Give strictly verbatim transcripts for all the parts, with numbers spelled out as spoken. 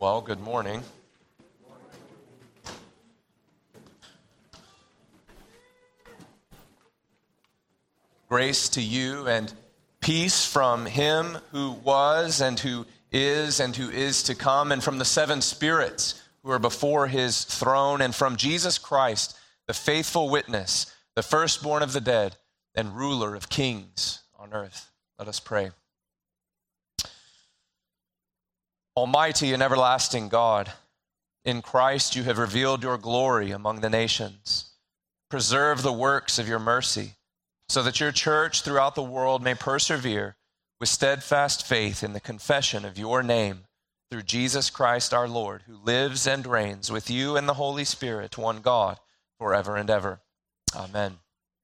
Well, good morning. Grace to you and peace from him who was and who is and who is to come, and from the seven spirits who are before his throne, and from Jesus Christ, the faithful witness, the firstborn of the dead and ruler of kings on earth. Let us pray. Almighty and everlasting God, in Christ you have revealed your glory among the nations. Preserve the works of your mercy, so that your church throughout the world may persevere with steadfast faith in the confession of your name through Jesus Christ our Lord, who lives and reigns with you and the Holy Spirit, one God, forever and ever. Amen.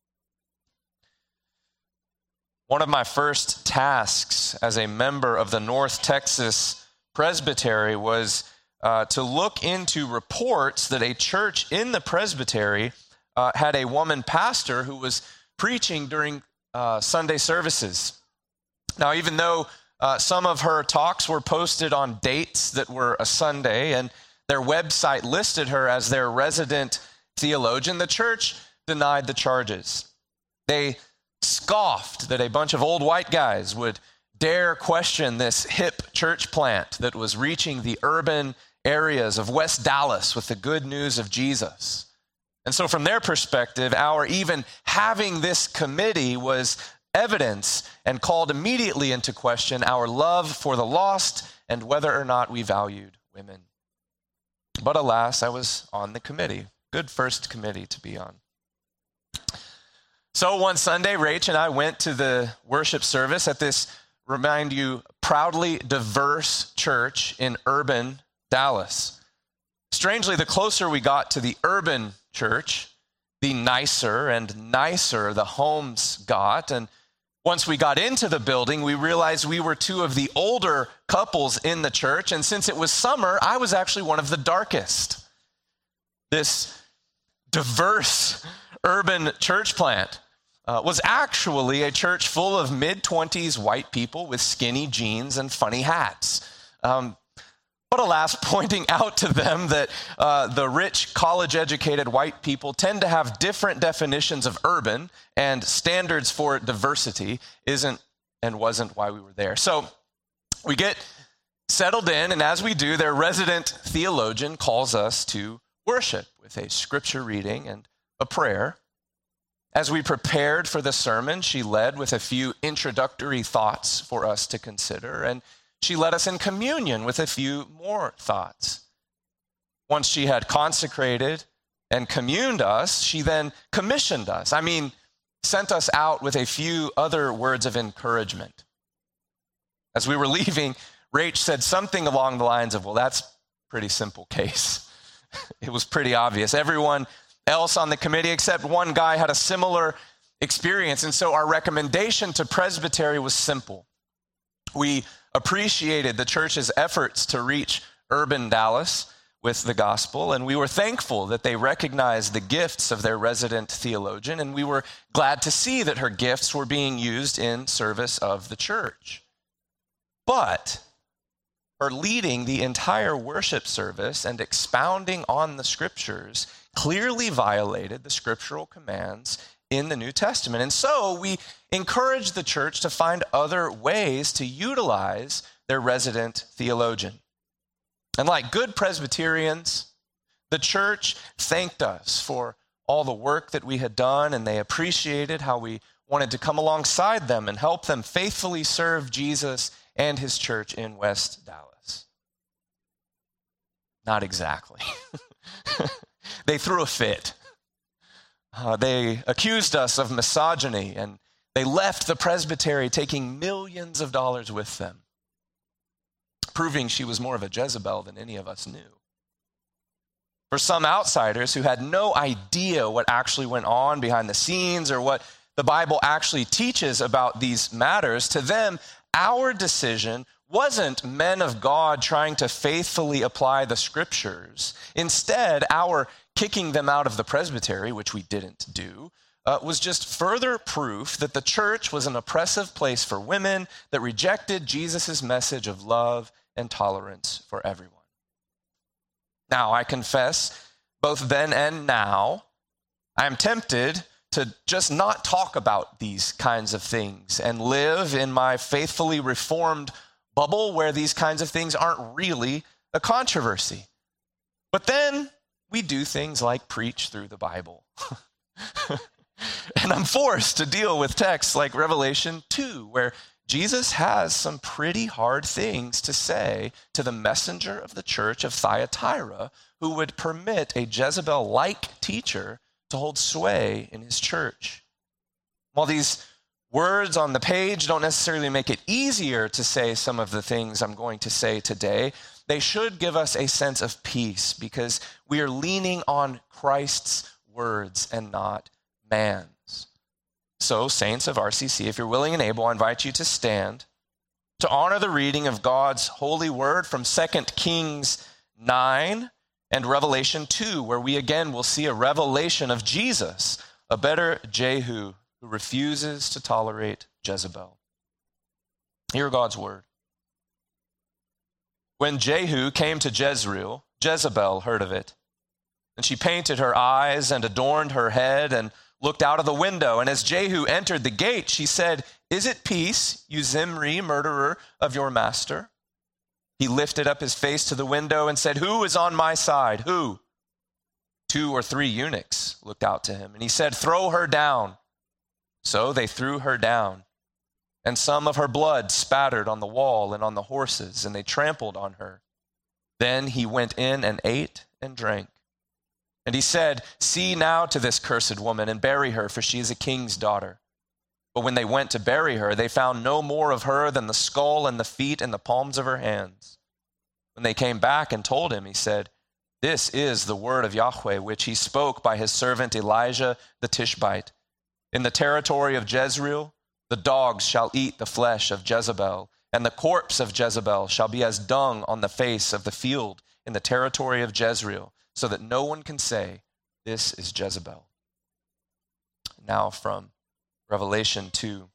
One of my first tasks as a member of the North Texas Presbytery was uh, to look into reports that a church in the presbytery uh, had a woman pastor who was preaching during uh, Sunday services. Now, even though uh, some of her talks were posted on dates that were a Sunday, and their website listed her as their resident theologian, the church denied the charges. They scoffed that a bunch of old white guys would dare question this hip church plant that was reaching the urban areas of West Dallas with the good news of Jesus. And so from their perspective, our even having this committee was evidence and called immediately into question our love for the lost and whether or not we valued women. But alas, I was on the committee. Good first committee to be on. So one Sunday, Rach and I went to the worship service at this, remind you, proudly diverse church in urban Dallas. Strangely, the closer we got to the urban church, the nicer and nicer the homes got. And once we got into the building, we realized we were two of the older couples in the church. And since it was summer, I was actually one of the darkest. This diverse urban church plant Uh, was actually a church full of mid-twenties white people with skinny jeans and funny hats. Um, but alas, pointing out to them that uh, the rich, college-educated white people tend to have different definitions of urban and standards for diversity isn't and wasn't why we were there. So we get settled in, and as we do, their resident theologian calls us to worship with a scripture reading and a prayer. As we prepared for the sermon, she led with a few introductory thoughts for us to consider, and she led us in communion with a few more thoughts. Once she had consecrated and communed us, she then commissioned us. I mean, sent us out with a few other words of encouragement. As we were leaving, Rach said something along the lines of, well, that's a pretty simple case. It was pretty obvious. Everyone else on the committee except one guy had a similar experience. And so our recommendation to Presbytery was simple. We appreciated the church's efforts to reach urban Dallas with the gospel, and we were thankful that they recognized the gifts of their resident theologian, and we were glad to see that her gifts were being used in service of the church. But her leading the entire worship service and expounding on the scriptures clearly violated the scriptural commands in the New Testament. And so we encourage the church to find other ways to utilize their resident theologian. And like good Presbyterians, the church thanked us for all the work that we had done, and they appreciated how we wanted to come alongside them and help them faithfully serve Jesus and his church in West Dallas. Not exactly. They threw a fit. Uh, they accused us of misogyny, and they left the presbytery taking millions of dollars with them, proving she was more of a Jezebel than any of us knew. For some outsiders who had no idea what actually went on behind the scenes or what the Bible actually teaches about these matters, to them, our decision wasn't men of God trying to faithfully apply the scriptures. Instead, our kicking them out of the presbytery, which we didn't do, uh, was just further proof that the church was an oppressive place for women that rejected Jesus' message of love and tolerance for everyone. Now, I confess, both then and now, I am tempted to just not talk about these kinds of things and live in my faithfully reformed bubble where these kinds of things aren't really a controversy. But then we do things like preach through the Bible. And I'm forced to deal with texts like Revelation two, where Jesus has some pretty hard things to say to the messenger of the church of Thyatira, who would permit a Jezebel-like teacher to hold sway in his church. While these words on the page don't necessarily make it easier to say some of the things I'm going to say today, they should give us a sense of peace because we are leaning on Christ's words and not man's. So, saints of R C C, if you're willing and able, I invite you to stand to honor the reading of God's holy word from Second Kings nine and Revelation two, where we again will see a revelation of Jesus, a better Jehu who refuses to tolerate Jezebel. Hear God's word. When Jehu came to Jezreel, Jezebel heard of it, and she painted her eyes and adorned her head and looked out of the window. And as Jehu entered the gate, she said, "Is it peace, you Zimri, murderer of your master?" He lifted up his face to the window and said, "Who is on my side? Who?" Two or three eunuchs looked out to him, and he said, "Throw her down." So they threw her down, and some of her blood spattered on the wall and on the horses, and they trampled on her. Then he went in and ate and drank. And he said, "See now to this cursed woman and bury her, for she is a king's daughter." But when they went to bury her, they found no more of her than the skull and the feet and the palms of her hands. When they came back and told him, he said, "This is the word of Yahweh, which he spoke by his servant Elijah the Tishbite. In the territory of Jezreel, the dogs shall eat the flesh of Jezebel, and the corpse of Jezebel shall be as dung on the face of the field in the territory of Jezreel, so that no one can say, 'This is Jezebel.'" Now from Revelation two.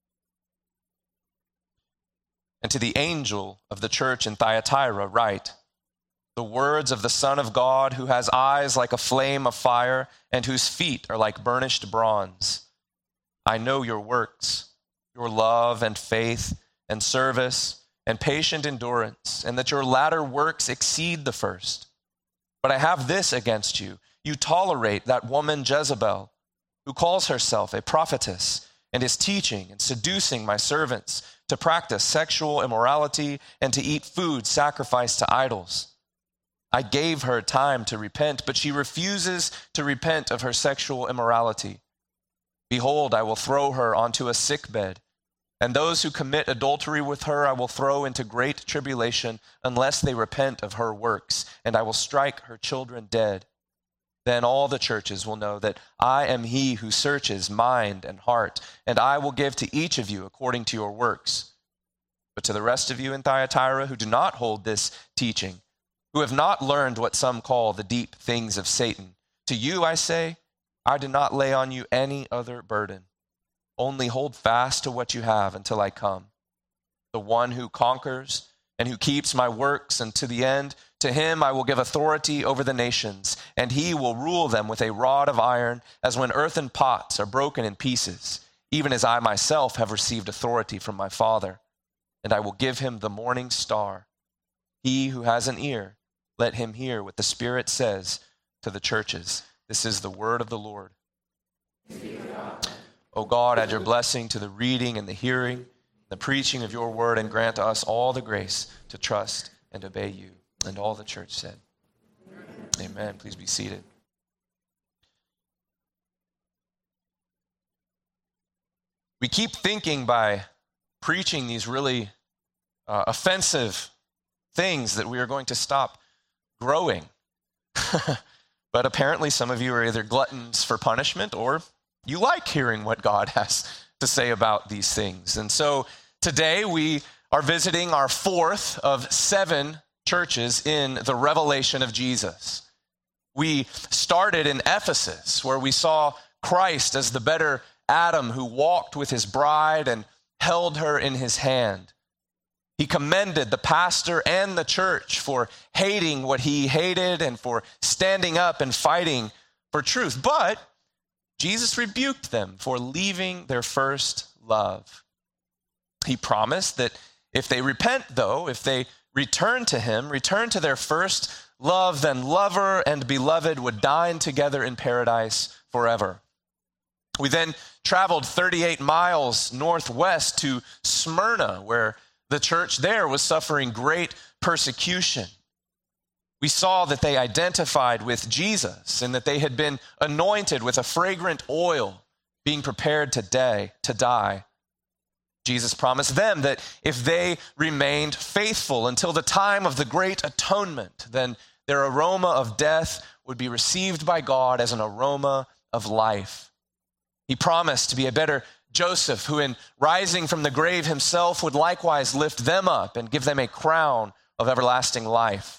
"And to the angel of the church in Thyatira write, the words of the Son of God, who has eyes like a flame of fire and whose feet are like burnished bronze. I know your works, your love and faith and service and patient endurance, and that your latter works exceed the first. But I have this against you. You tolerate that woman Jezebel, who calls herself a prophetess and is teaching and seducing my servants to practice sexual immorality and to eat food sacrificed to idols. I gave her time to repent, but she refuses to repent of her sexual immorality. Behold, I will throw her onto a sickbed, and those who commit adultery with her I will throw into great tribulation unless they repent of her works, and I will strike her children dead. Then all the churches will know that I am he who searches mind and heart, and I will give to each of you according to your works. But to the rest of you in Thyatira who do not hold this teaching, who have not learned what some call the deep things of Satan, to you I say, I do not lay on you any other burden. Only hold fast to what you have until I come. The one who conquers and who keeps my works unto the end, to him I will give authority over the nations, and he will rule them with a rod of iron, as when earthen pots are broken in pieces, even as I myself have received authority from my Father. And I will give him the morning star. He who has an ear, let him hear what the Spirit says to the churches. This is the word of the Lord. O God, add your blessing to the reading and the hearing, the preaching of your word, and grant us all the grace to trust and obey you. And all the church said, Amen. Amen. Please be seated. We keep thinking by preaching these really uh, offensive things that we are going to stop growing. But apparently some of you are either gluttons for punishment or you like hearing what God has to say about these things. And so today we are visiting our fourth of seven churches in the revelation of Jesus. We started in Ephesus, where we saw Christ as the better Adam who walked with his bride and held her in his hand. He commended the pastor and the church for hating what he hated and for standing up and fighting for truth. But Jesus rebuked them for leaving their first love. He promised that if they repent, though, if they return to him, return to their first love, then lover and beloved would dine together in paradise forever. We then traveled thirty-eight miles northwest to Smyrna, where the church there was suffering great persecution. We saw that they identified with Jesus and that they had been anointed with a fragrant oil, being prepared to die, to die. Jesus promised them that if they remained faithful until the time of the great atonement, then their aroma of death would be received by God as an aroma of life. He promised to be a better Joseph, who in rising from the grave himself would likewise lift them up and give them a crown of everlasting life.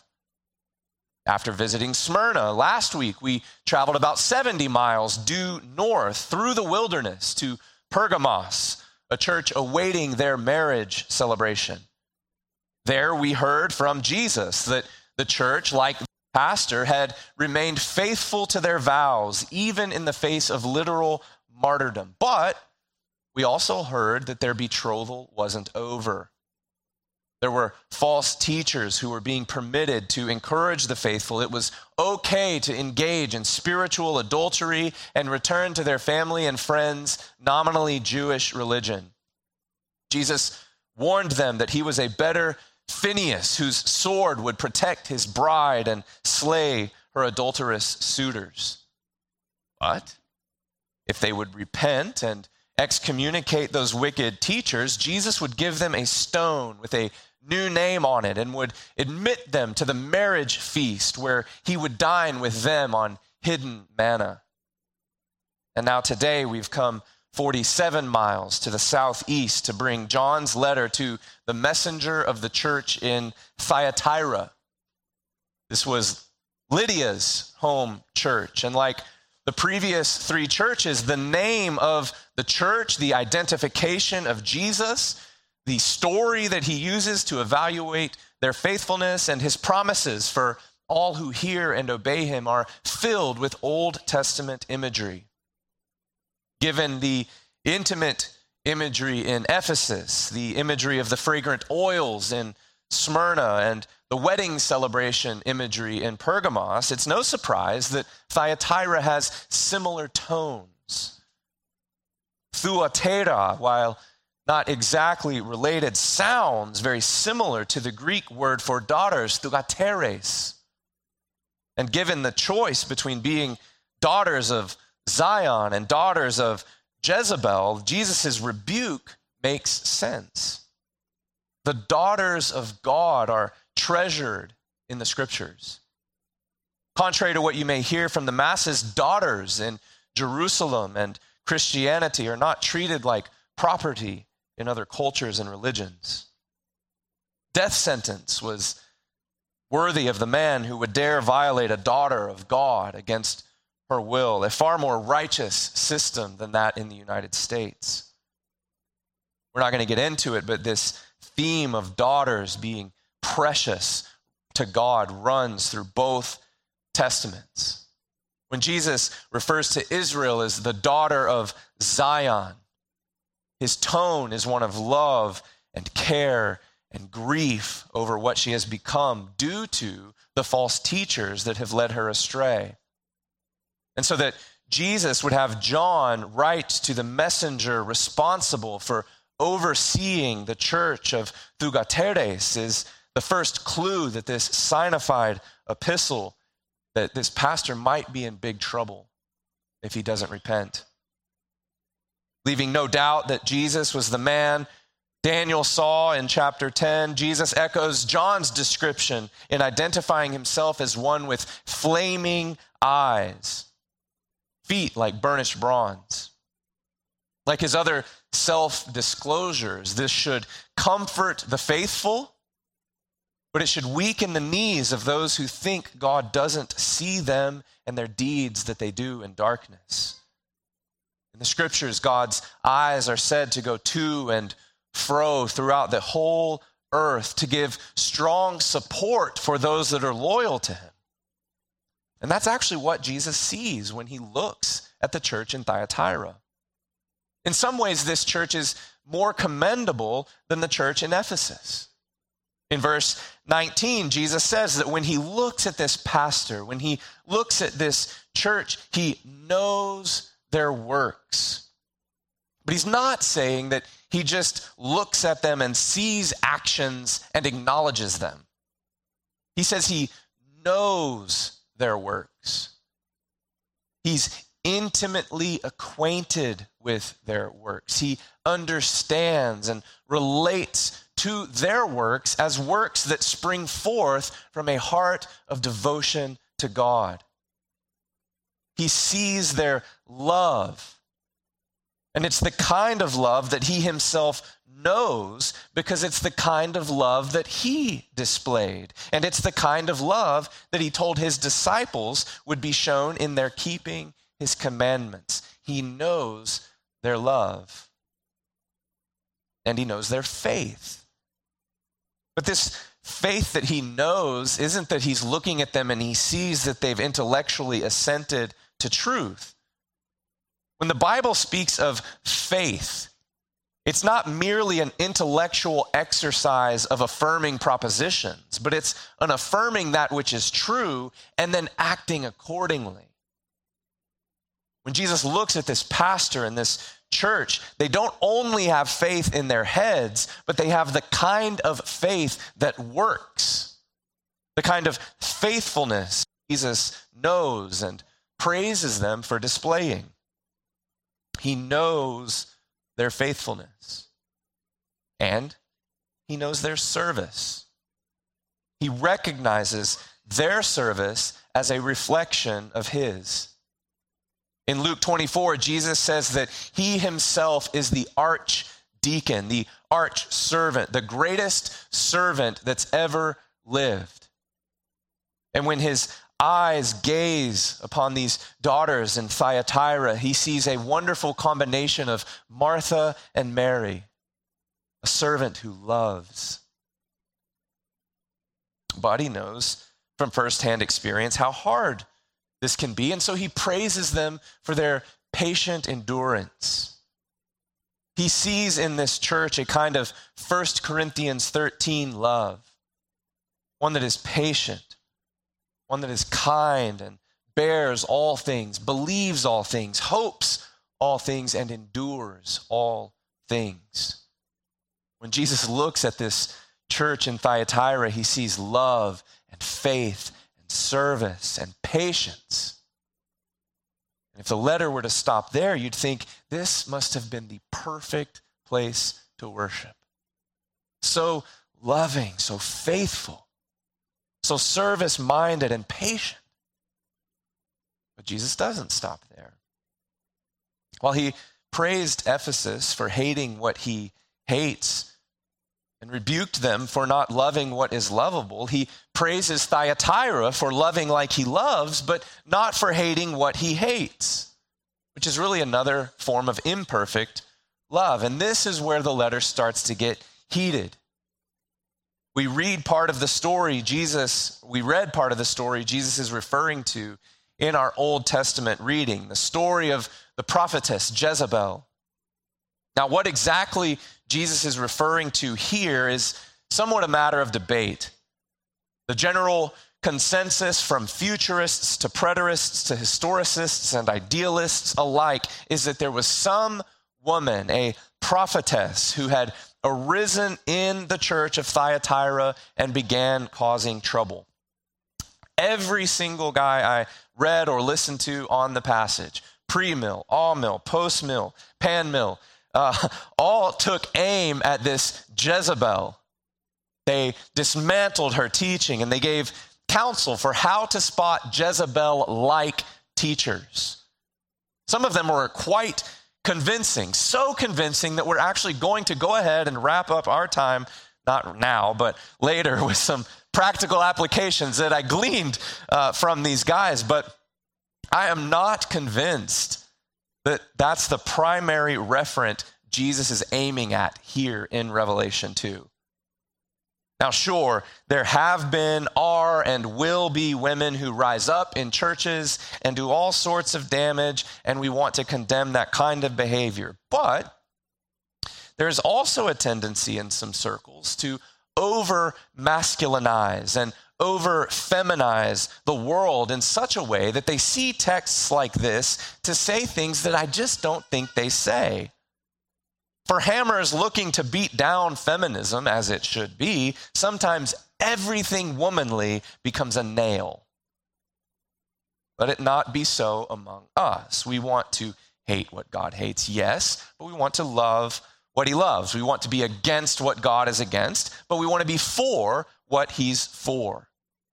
After visiting Smyrna last week, we traveled about seventy miles due north through the wilderness to Pergamos, a church awaiting their marriage celebration. There we heard from Jesus that the church, like the pastor, had remained faithful to their vows, even in the face of literal martyrdom. But we also heard that their betrothal wasn't over. There were false teachers who were being permitted to encourage the faithful. It was okay to engage in spiritual adultery and return to their family and friends' nominally Jewish religion. Jesus warned them that he was a better Phinehas, whose sword would protect his bride and slay her adulterous suitors. But if they would repent and excommunicate those wicked teachers, Jesus would give them a stone with a new name on it and would admit them to the marriage feast where he would dine with them on hidden manna. And now today we've come forty-seven miles to the southeast to bring John's letter to the messenger of the church in Thyatira. This was Lydia's home church, and like the previous three churches, the name of the church, the identification of Jesus, the story that he uses to evaluate their faithfulness, and his promises for all who hear and obey him are filled with Old Testament imagery. Given the intimate imagery in Ephesus, the imagery of the fragrant oils in Smyrna, and the wedding celebration imagery in Pergamos, it's no surprise that Thyatira has similar tones. Thuatira, while not exactly related, sounds very similar to the Greek word for daughters, thuateres. And given the choice between being daughters of Zion and daughters of Jezebel, Jesus' rebuke makes sense. The daughters of God are treasured in the scriptures. Contrary to what you may hear from the masses, daughters in Jerusalem and Christianity are not treated like property in other cultures and religions. Death sentence was worthy of the man who would dare violate a daughter of God against her will, a far more righteous system than that in the United States. We're not going to get into it, but this theme of daughters being precious to God runs through both testaments. When Jesus refers to Israel as the daughter of Zion, his tone is one of love and care and grief over what she has become due to the false teachers that have led her astray. And so that Jesus would have John write to the messenger responsible for overseeing the church of Thuateres is the first clue that this signified epistle, that this pastor might be in big trouble if he doesn't repent. Leaving no doubt that Jesus was the man Daniel saw in chapter ten, Jesus echoes John's description in identifying himself as one with flaming eyes, feet like burnished bronze. Like his other self-disclosures, this should comfort the faithful, but it should weaken the knees of those who think God doesn't see them and their deeds that they do in darkness. In the scriptures, God's eyes are said to go to and fro throughout the whole earth to give strong support for those that are loyal to him. And that's actually what Jesus sees when he looks at the church in Thyatira. In some ways, this church is more commendable than the church in Ephesus. In verse nineteen, Jesus says that when he looks at this pastor, when he looks at this church, he knows their works. But he's not saying that he just looks at them and sees actions and acknowledges them. He says he knows their works. He's intimately acquainted with their works. He understands and relates to their works as works that spring forth from a heart of devotion to God. He sees their love. And it's the kind of love that he himself knows because it's the kind of love that he displayed. And it's the kind of love that he told his disciples would be shown in their keeping his commandments. He knows their love. And he knows their faith. But this faith that he knows isn't that he's looking at them and he sees that they've intellectually assented to truth. When the Bible speaks of faith, it's not merely an intellectual exercise of affirming propositions, but it's an affirming that which is true and then acting accordingly. When Jesus looks at this pastor and this church, they don't only have faith in their heads, but they have the kind of faith that works, the kind of faithfulness Jesus knows and praises them for displaying. He knows their faithfulness, and he knows their service. He recognizes their service as a reflection of his. In Luke twenty-four, Jesus says that he himself is the archdeacon, the arch servant, the greatest servant that's ever lived. And when his eyes gaze upon these daughters in Thyatira, he sees a wonderful combination of Martha and Mary, a servant who loves. But he knows from firsthand experience how hard this can be, and so he praises them for their patient endurance. He sees in this church a kind of First Corinthians thirteen love, one that is patient, one that is kind and bears all things, believes all things, hopes all things, and endures all things. When Jesus looks at this church in Thyatira, he sees love and faith and service and patience. And if the letter were to stop there, you'd think this must have been the perfect place to worship. So loving, so faithful, so service-minded and patient. But Jesus doesn't stop there. While he praised Ephesus for hating what he hates and rebuked them for not loving what is lovable, he praises Thyatira for loving like he loves, but not for hating what he hates, which is really another form of imperfect love. And this is where the letter starts to get heated. We read part of the story Jesus, we read part of the story Jesus is referring to in our Old Testament reading, the story of the prophetess Jezebel. Now, what exactly Jesus is referring to here is somewhat a matter of debate. The general consensus from futurists to preterists to historicists and idealists alike is that there was some woman, a prophetess, who had arisen in the church of Thyatira and began causing trouble. Every single guy I read or listened to on the passage, pre-mill, all-mill, post-mill, pan-mill, uh, all took aim at this Jezebel. They dismantled her teaching and they gave counsel for how to spot Jezebel-like teachers. Some of them were quite convincing, so convincing that we're actually going to go ahead and wrap up our time, not now, but later, with some practical applications that I gleaned uh, from these guys. But I am not convinced that that's the primary referent Jesus is aiming at here in Revelation two. Now, sure, there have been, are, and will be women who rise up in churches and do all sorts of damage, and we want to condemn that kind of behavior. But there's also a tendency in some circles to over-masculinize and over-feminize the world in such a way that they see texts like this to say things that I just don't think they say. For hammers looking to beat down feminism, as it should be, sometimes everything womanly becomes a nail. Let it not be so among us. We want to hate what God hates, yes, but we want to love what he loves. We want to be against what God is against, but we want to be for what he's for.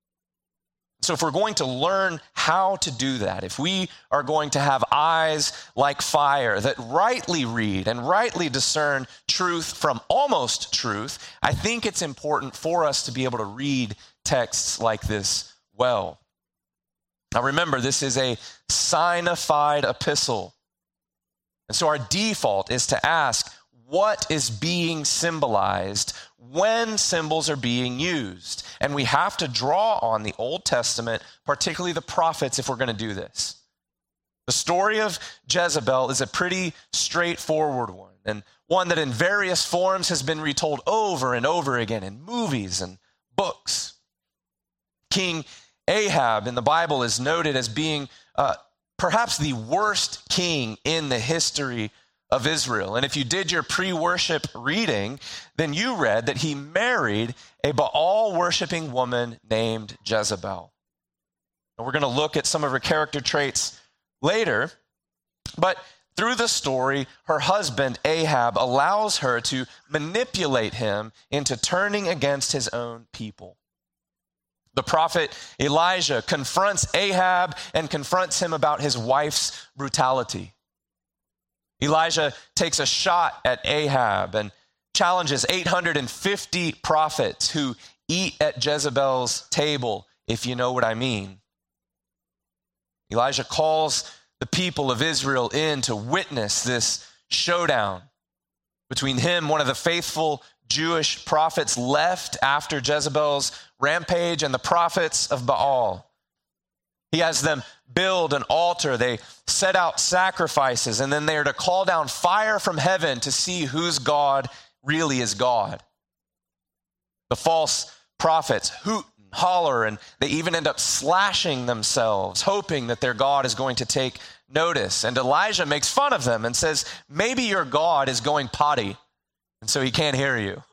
So if we're going to learn how to do that, if we are going to have eyes like fire that rightly read and rightly discern truth from almost truth, I think it's important for us to be able to read texts like this well. Now remember, this is a signified epistle. And so our default is to ask, what is being symbolized when symbols are being used? And we have to draw on the Old Testament, particularly the prophets, if we're going to do this. The story of Jezebel is a pretty straightforward one, and one that in various forms has been retold over and over again in movies and books. King Ahab in the Bible is noted as being uh, perhaps the worst king in the history of Israel. And if you did your pre-worship reading, then you read that he married a Baal-worshiping woman named Jezebel. And we're going to look at some of her character traits later, but through the story, her husband Ahab allows her to manipulate him into turning against his own people. The prophet Elijah confronts Ahab and confronts him about his wife's brutality. Elijah takes a shot at Ahab and challenges eight hundred fifty prophets who eat at Jezebel's table, if you know what I mean. Elijah calls the people of Israel in to witness this showdown between him, one of the faithful Jewish prophets left after Jezebel's rampage, and the prophets of Baal. He has them build an altar. They set out sacrifices, and then they are to call down fire from heaven to see whose God really is God. The false prophets hoot and holler, and they even end up slashing themselves, hoping that their God is going to take notice. And Elijah makes fun of them and says, maybe your God is going potty, and so he can't hear you.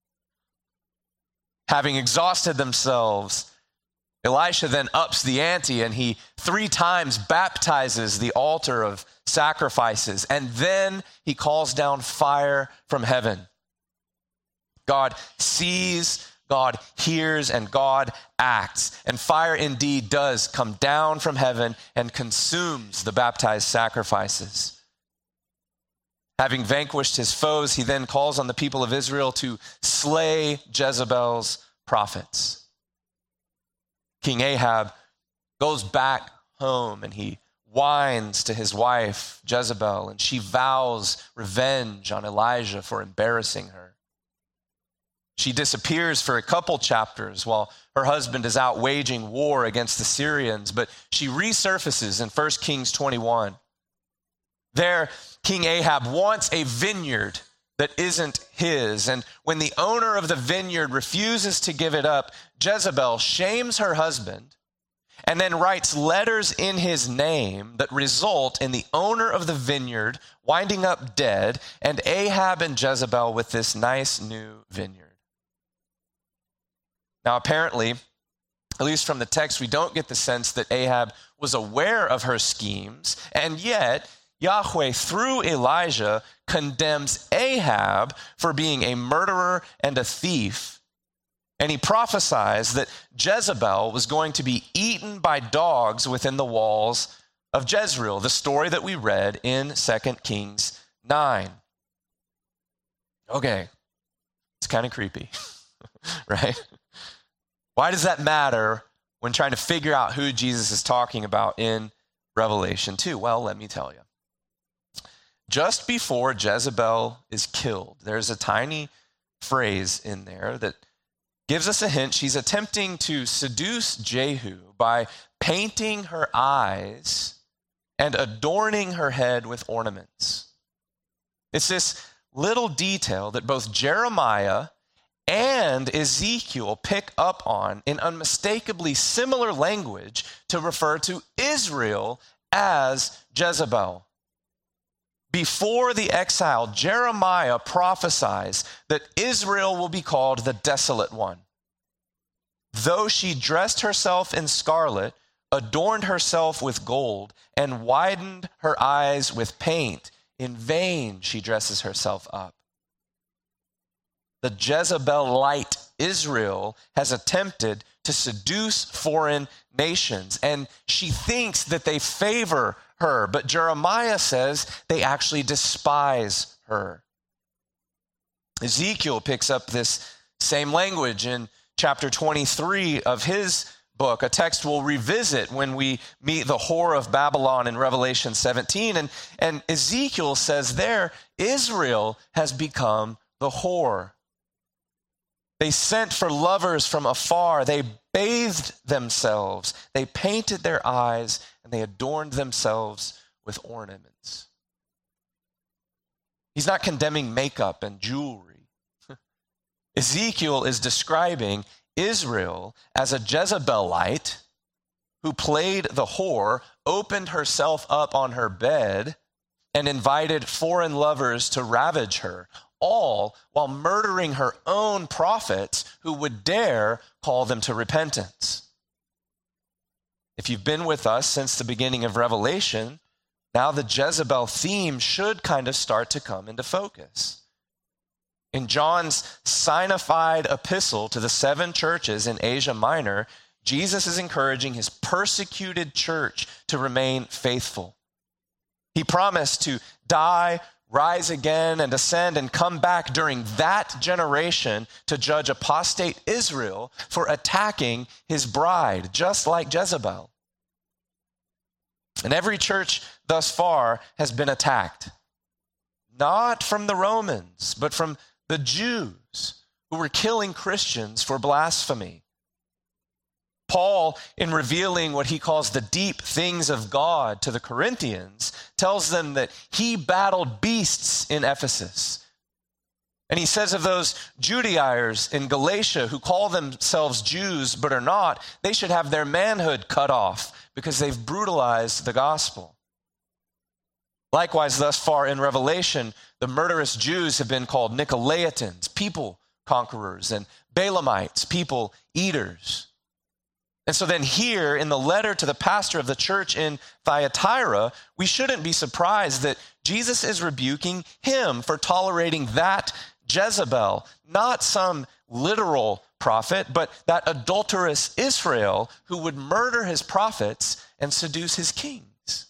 Having exhausted themselves, Elisha then ups the ante, and he three times baptizes the altar of sacrifices, and then he calls down fire from heaven. God sees, God hears, and God acts. And fire indeed does come down from heaven and consumes the baptized sacrifices. Having vanquished his foes, he then calls on the people of Israel to slay Jezebel's prophets. King Ahab goes back home and he whines to his wife, Jezebel, and she vows revenge on Elijah for embarrassing her. She disappears for a couple chapters while her husband is out waging war against the Syrians, but she resurfaces in First Kings twenty-one. There, King Ahab wants a vineyard that isn't his, and when the owner of the vineyard refuses to give it up, Jezebel shames her husband and then writes letters in his name that result in the owner of the vineyard winding up dead, and Ahab and Jezebel with this nice new vineyard. Now, apparently, at least from the text, we don't get the sense that Ahab was aware of her schemes, and yet Yahweh, through Elijah, condemns Ahab for being a murderer and a thief. And he prophesies that Jezebel was going to be eaten by dogs within the walls of Jezreel, the story that we read in Second Kings nine. Okay, it's kind of creepy, right? Why does that matter when trying to figure out who Jesus is talking about in Revelation two? Well, let me tell you. Just before Jezebel is killed, there's a tiny phrase in there that gives us a hint. She's attempting to seduce Jehu by painting her eyes and adorning her head with ornaments. It's this little detail that both Jeremiah and Ezekiel pick up on in unmistakably similar language to refer to Israel as Jezebel. Before the exile, Jeremiah prophesies that Israel will be called the desolate one. Though she dressed herself in scarlet, adorned herself with gold, and widened her eyes with paint, in vain she dresses herself up. The Jezebelite Israel has attempted to seduce foreign nations, and she thinks that they favor her, but Jeremiah says they actually despise her. Ezekiel picks up this same language in chapter twenty-three of his book, a text we'll revisit when we meet the whore of Babylon in Revelation seventeen. And, and Ezekiel says there, Israel has become the whore. They sent for lovers from afar. They bathed themselves. They painted their eyes, and they adorned themselves with ornaments. He's not condemning makeup and jewelry. Ezekiel is describing Israel as a Jezebelite who played the whore, opened herself up on her bed, and invited foreign lovers to ravage her, all while murdering her own prophets who would dare call them to repentance. If you've been with us since the beginning of Revelation, now the Jezebel theme should kind of start to come into focus. In John's signified epistle to the seven churches in Asia Minor, Jesus is encouraging his persecuted church to remain faithful. He promised to die, rise again, and ascend and come back during that generation to judge apostate Israel for attacking his bride, just like Jezebel. And every church thus far has been attacked, not from the Romans, but from the Jews who were killing Christians for blasphemy. Paul, in revealing what he calls the deep things of God to the Corinthians, tells them that he battled beasts in Ephesus. And he says of those Judaizers in Galatia who call themselves Jews but are not, they should have their manhood cut off because they've brutalized the gospel. Likewise, thus far in Revelation, the murderous Jews have been called Nicolaitans, people conquerors, and Balaamites, people eaters. And so then here in the letter to the pastor of the church in Thyatira, we shouldn't be surprised that Jesus is rebuking him for tolerating that Jezebel, not some literal prophet, but that adulterous Israel who would murder his prophets and seduce his kings.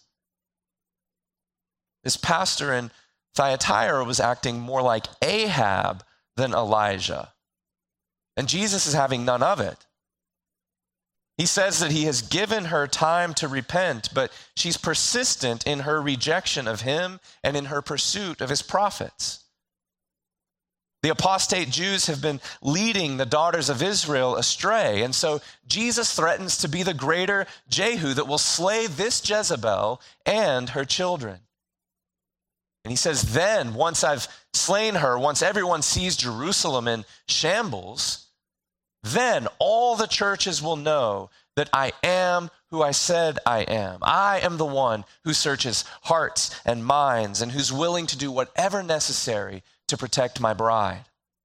This pastor in Thyatira was acting more like Ahab than Elijah. And Jesus is having none of it. He says that he has given her time to repent, but she's persistent in her rejection of him and in her pursuit of his prophets. The apostate Jews have been leading the daughters of Israel astray, and so Jesus threatens to be the greater Jehu that will slay this Jezebel and her children. And he says, then, once I've slain her, once everyone sees Jerusalem in shambles, then all the churches will know that I am who I said I am. I am the one who searches hearts and minds and who's willing to do whatever necessary to protect my bride.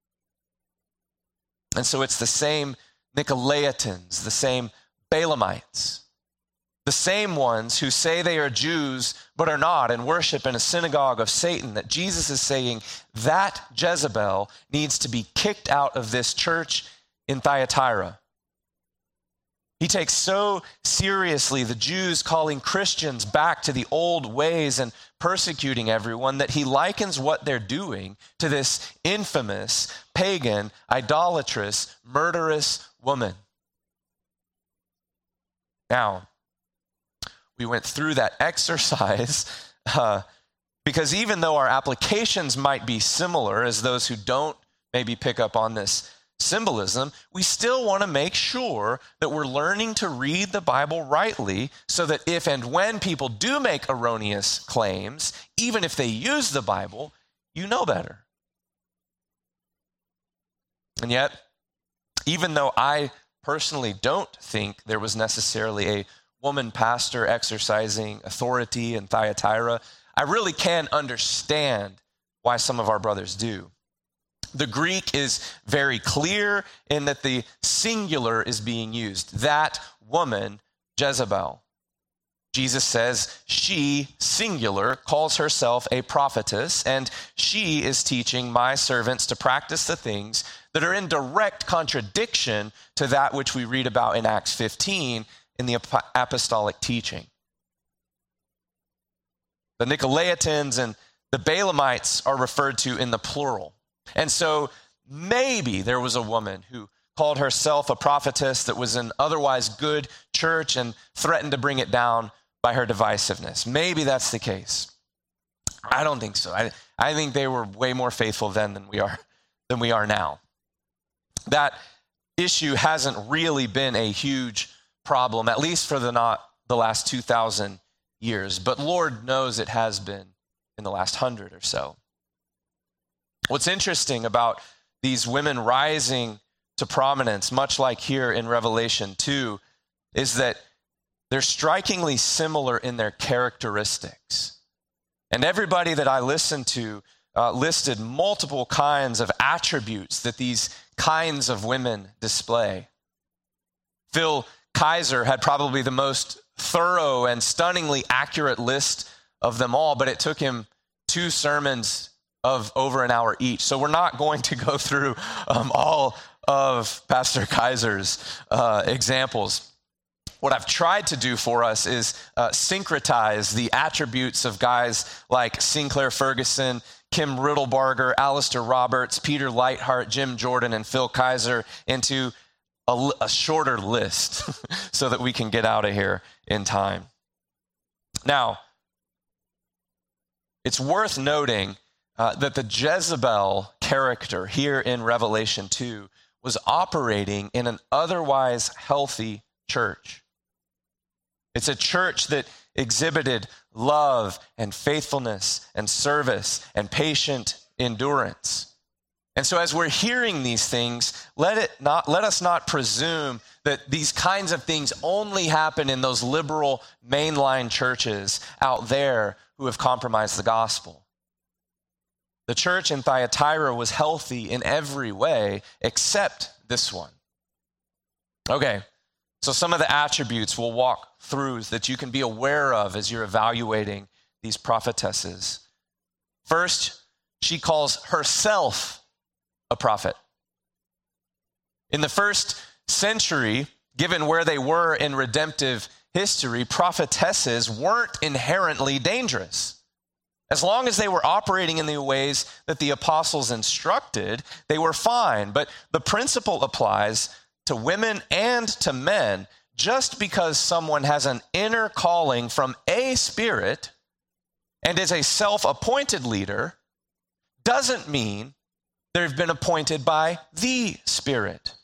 And so it's the same Nicolaitans, the same Balaamites, the same ones who say they are Jews but are not and worship in a synagogue of Satan, that Jesus is saying that Jezebel needs to be kicked out of this church in Thyatira. He takes so seriously the Jews calling Christians back to the old ways and persecuting everyone that he likens what they're doing to this infamous, pagan, idolatrous, murderous woman. Now, we went through that exercise uh, because even though our applications might be similar, as those who don't maybe pick up on this symbolism, we still want to make sure that we're learning to read the Bible rightly so that if and when people do make erroneous claims, even if they use the Bible, you know better. And yet, even though I personally don't think there was necessarily a woman pastor exercising authority in Thyatira, I really can understand why some of our brothers do. The Greek is very clear in that the singular is being used. That woman, Jezebel. Jesus says she, singular, calls herself a prophetess, and she is teaching my servants to practice the things that are in direct contradiction to that which we read about in Acts fifteen in the apostolic teaching. The Nicolaitans and the Balaamites are referred to in the plural. And so maybe there was a woman who called herself a prophetess that was an otherwise good church and threatened to bring it down by her divisiveness. Maybe that's the case. I don't think so. I, I think they were way more faithful then than we are than we are now. That issue hasn't really been a huge problem, at least for the not the last two thousand years. But Lord knows it has been in the last hundred or so. What's interesting about these women rising to prominence, much like here in Revelation two, is that they're strikingly similar in their characteristics. And everybody that I listened to uh, listed multiple kinds of attributes that these kinds of women display. Phil Kaiser had probably the most thorough and stunningly accurate list of them all, but it took him two sermons of over an hour each. So we're not going to go through um, all of Pastor Kaiser's uh, examples. What I've tried to do for us is uh, syncretize the attributes of guys like Sinclair Ferguson, Kim Riddlebarger, Alistair Roberts, Peter Lightheart, Jim Jordan, and Phil Kaiser into a, a shorter list so that we can get out of here in time. Now, it's worth noting uh, that the Jezebel character here in Revelation two was operating in an otherwise healthy church. It's a church that exhibited love and faithfulness and service and patient endurance. And so as we're hearing these things, let it not let us not presume that these kinds of things only happen in those liberal mainline churches out there who have compromised the gospel. The church in Thyatira was healthy in every way except this one. Okay. So some of the attributes we'll walk through that you can be aware of as you're evaluating these prophetesses. First, she calls herself a prophet. In the first century, given where they were in redemptive history, prophetesses weren't inherently dangerous. As long as they were operating in the ways that the apostles instructed, they were fine. But the principle applies to women and to men. Just because someone has an inner calling from a spirit and is a self-appointed leader doesn't mean they've been appointed by the Spirit.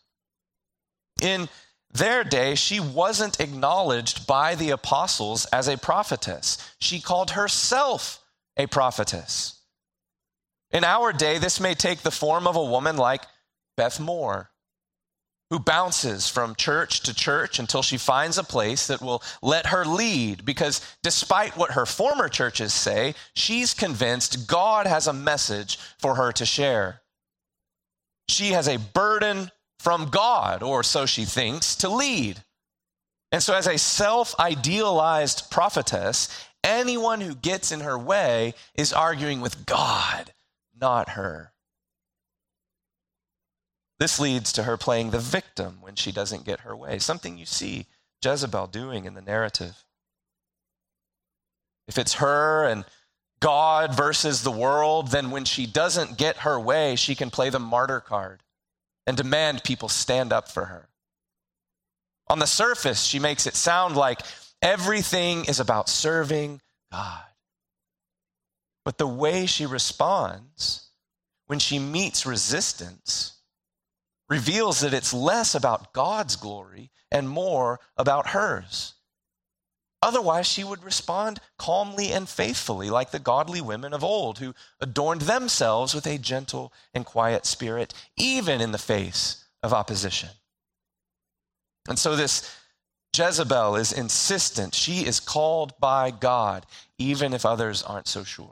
In their day, she wasn't acknowledged by the apostles as a prophetess. She called herself a prophetess. In our day, this may take the form of a woman like Beth Moore, who bounces from church to church until she finds a place that will let her lead, because despite what her former churches say, she's convinced God has a message for her to share. She has a burden from God, or so she thinks, to lead. And so as a self-idealized prophetess, anyone who gets in her way is arguing with God, not her. This leads to her playing the victim when she doesn't get her way, something you see Jezebel doing in the narrative. If it's her and God versus the world, then when she doesn't get her way, she can play the martyr card and demand people stand up for her. On the surface, she makes it sound like everything is about serving God. But the way she responds when she meets resistance reveals that it's less about God's glory and more about hers. Otherwise, she would respond calmly and faithfully, like the godly women of old who adorned themselves with a gentle and quiet spirit, even in the face of opposition. And so this Jezebel is insistent. She is called by God, even if others aren't so sure.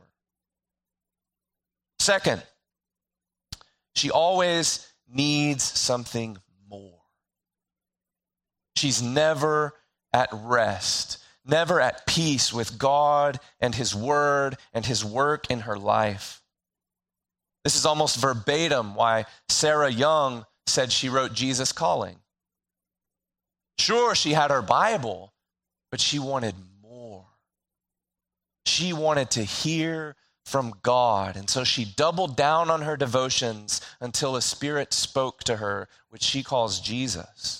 Second, she always needs something more. She's never at rest, never at peace with God and his word and his work in her life. This is almost verbatim why Sarah Young said she wrote Jesus Calling. Sure, she had her Bible, but she wanted more. She wanted to hear from God, and so she doubled down on her devotions until a Spirit spoke to her, which she calls Jesus.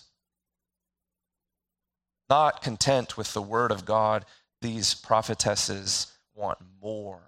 Not content with the word of God, these prophetesses want more.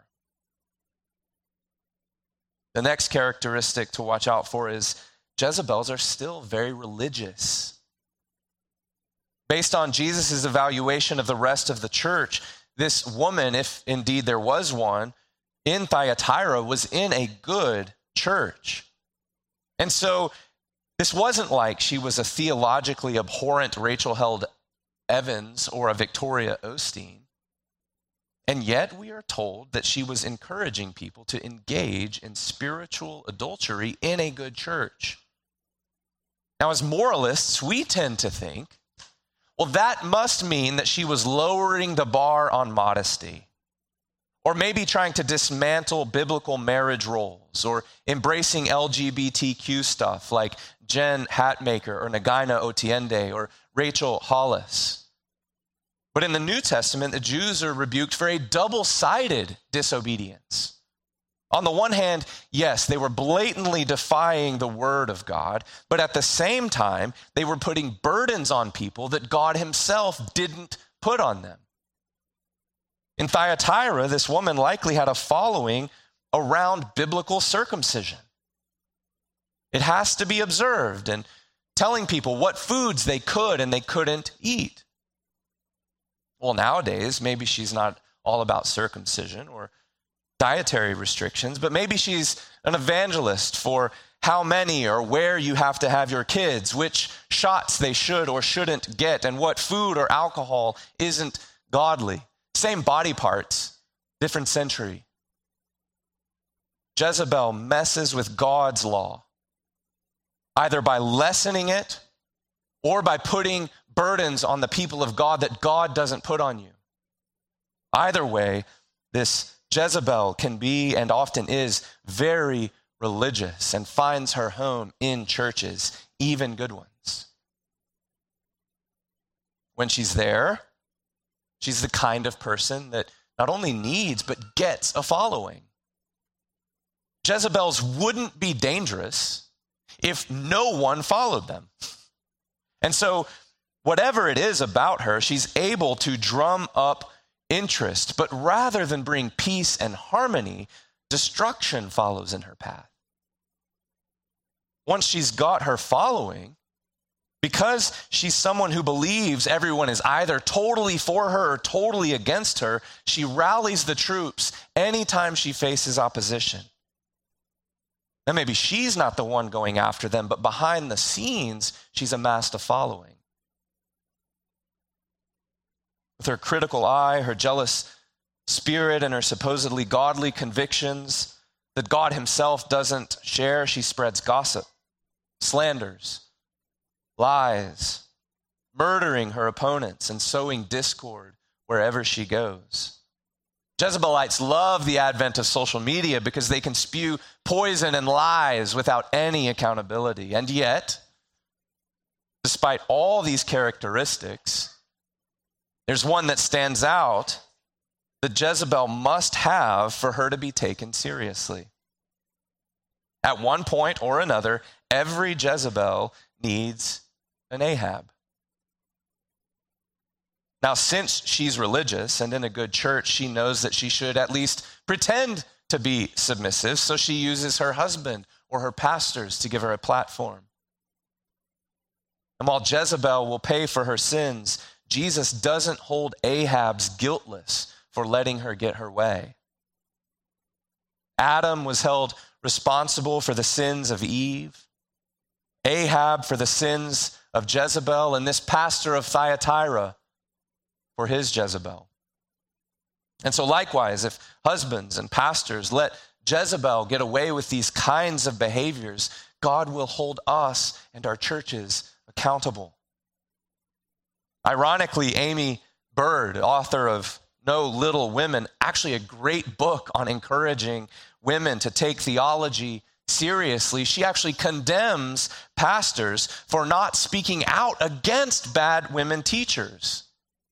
The next characteristic to watch out for is Jezebels are still very religious. Based on Jesus' evaluation of the rest of the church, this woman, if indeed there was one, in Thyatira was in a good church. And so this wasn't like she was a theologically abhorrent Rachel Held Evans or a Victoria Osteen. And yet we are told that she was encouraging people to engage in spiritual adultery in a good church. Now, as moralists, we tend to think, well, that must mean that she was lowering the bar on modesty, or maybe trying to dismantle biblical marriage roles, or embracing L G B T Q stuff like Jen Hatmaker or Nagaina Otiende or Rachel Hollis. But in the New Testament, the Jews are rebuked for a double-sided disobedience. On the one hand, yes, they were blatantly defying the word of God, but at the same time, they were putting burdens on people that God himself didn't put on them. In Thyatira, this woman likely had a following around biblical circumcision. It has to be observed, and telling people what foods they could and they couldn't eat. Well, nowadays, maybe she's not all about circumcision or dietary restrictions, but maybe she's an evangelist for how many or where you have to have your kids, which shots they should or shouldn't get, and what food or alcohol isn't godly. Same body parts, different century. Jezebel messes with God's law, either by lessening it or by putting burdens on the people of God that God doesn't put on you. Either way, this Jezebel can be and often is very religious and finds her home in churches, even good ones. When she's there, she's the kind of person that not only needs, but gets a following. Jezebels wouldn't be dangerous if no one followed them. And so, whatever it is about her, she's able to drum up interest, but rather than bring peace and harmony, destruction follows in her path. Once she's got her following, because she's someone who believes everyone is either totally for her or totally against her, she rallies the troops anytime she faces opposition. Now, maybe she's not the one going after them, but behind the scenes, she's amassed a following. With her critical eye, her jealous spirit, and her supposedly godly convictions that God himself doesn't share, she spreads gossip, slanders, lies, murdering her opponents and sowing discord wherever she goes. Jezebelites love the advent of social media because they can spew poison and lies without any accountability. And yet, despite all these characteristics, there's one that stands out that Jezebel must have for her to be taken seriously. At one point or another, every Jezebel needs an Ahab. Now, since she's religious and in a good church, she knows that she should at least pretend to be submissive, so she uses her husband or her pastors to give her a platform. And while Jezebel will pay for her sins, Jesus doesn't hold Ahab's guiltless for letting her get her way. Adam was held responsible for the sins of Eve, Ahab for the sins of Jezebel, and this pastor of Thyatira for his Jezebel. And so likewise, if husbands and pastors let Jezebel get away with these kinds of behaviors, God will hold us and our churches accountable. Ironically, Amy Bird, author of No Little Women, actually a great book on encouraging women to take theology seriously. She actually condemns pastors for not speaking out against bad women teachers.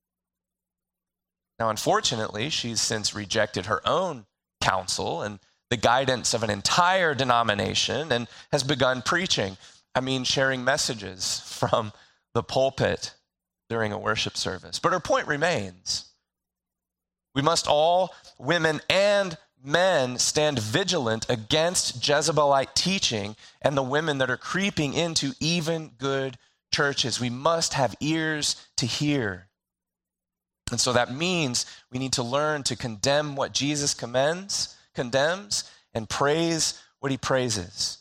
Now, unfortunately, she's since rejected her own counsel and the guidance of an entire denomination and has begun preaching, I mean, sharing messages from the pulpit during a worship service. But her point remains. We must all, women and men, stand vigilant against Jezebelite teaching and the women that are creeping into even good churches. We must have ears to hear. And so that means we need to learn to condemn what Jesus commends, condemns, and praise what he praises.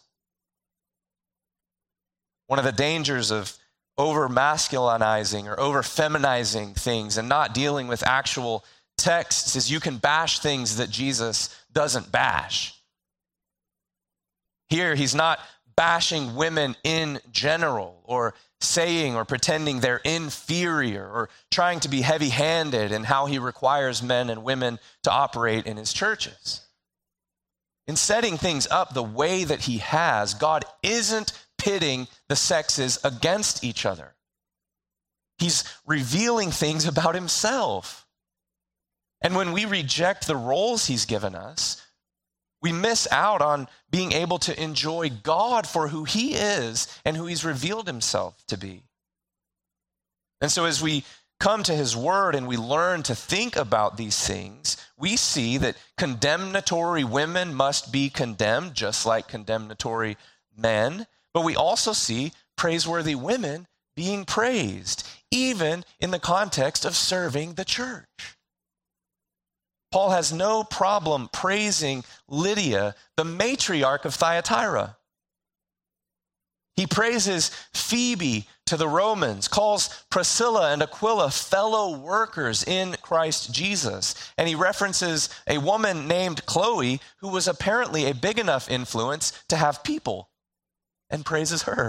One of the dangers of over-masculinizing or over-feminizing things and not dealing with actual texts is you can bash things that Jesus doesn't bash. Here, he's not bashing women in general or saying or pretending they're inferior or trying to be heavy-handed in how he requires men and women to operate in his churches. In setting things up the way that he has, God isn't pitting the sexes against each other. He's revealing things about himself. And when we reject the roles he's given us, we miss out on being able to enjoy God for who he is and who he's revealed himself to be. And so as we come to his word and we learn to think about these things, we see that condemnatory women must be condemned, just like condemnatory men. But we also see praiseworthy women being praised, even in the context of serving the church. Paul has no problem praising Lydia, the matriarch of Thyatira. He praises Phoebe to the Romans, calls Priscilla and Aquila fellow workers in Christ Jesus. And he references a woman named Chloe who was apparently a big enough influence to have people, and praises her.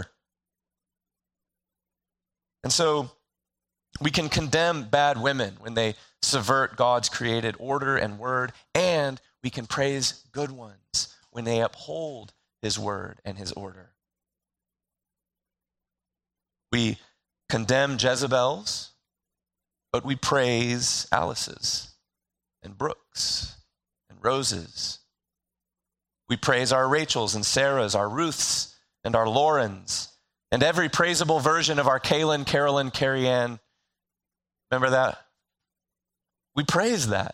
And so we can condemn bad women when they subvert God's created order and word, and we can praise good ones when they uphold his word and his order. We condemn Jezebels, but we praise Alice's and Brooks and Rose's. We praise our Rachels and Sarahs, our Ruths and our Laurens, and every praisable version of our Kaylin, Carolyn, Carrie Ann. Remember that? We praise that.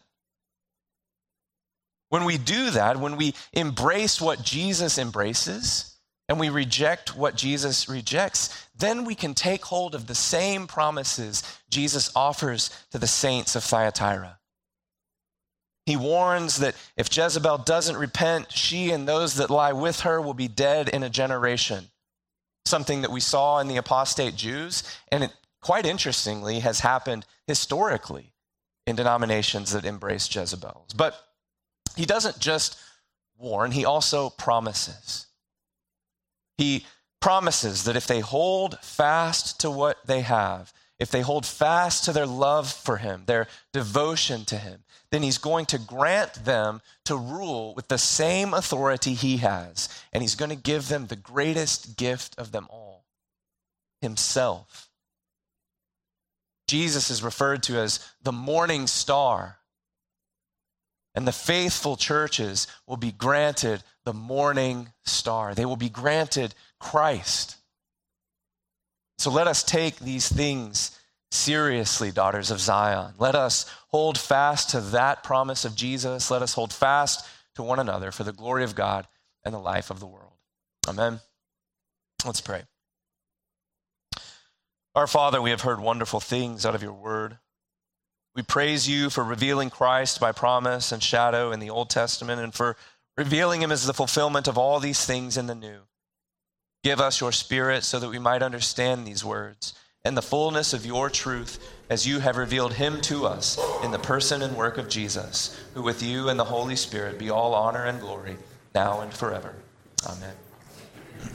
When we do that, when we embrace what Jesus embraces and we reject what Jesus rejects, then we can take hold of the same promises Jesus offers to the saints of Thyatira. He warns that if Jezebel doesn't repent, she and those that lie with her will be dead in a generation. Something that we saw in the apostate Jews, and it, quite interestingly, has happened historically in denominations that embrace Jezebels. But he doesn't just warn, he also promises. He promises that if they hold fast to what they have, if they hold fast to their love for him, their devotion to him, then he's going to grant them to rule with the same authority he has. And he's going to give them the greatest gift of them all, himself. Jesus is referred to as the morning star. And the faithful churches will be granted the morning star. They will be granted Christ. So let us take these things seriously, daughters of Zion. Let us hold fast to that promise of Jesus. Let us hold fast to one another for the glory of God and the life of the world. Amen. Let's pray. Our Father, we have heard wonderful things out of your word. We praise you for revealing Christ by promise and shadow in the Old Testament and for revealing him as the fulfillment of all these things in the New. Give us your Spirit so that we might understand these words and the fullness of your truth as you have revealed him to us in the person and work of Jesus, who with you and the Holy Spirit be all honor and glory now and forever. Amen.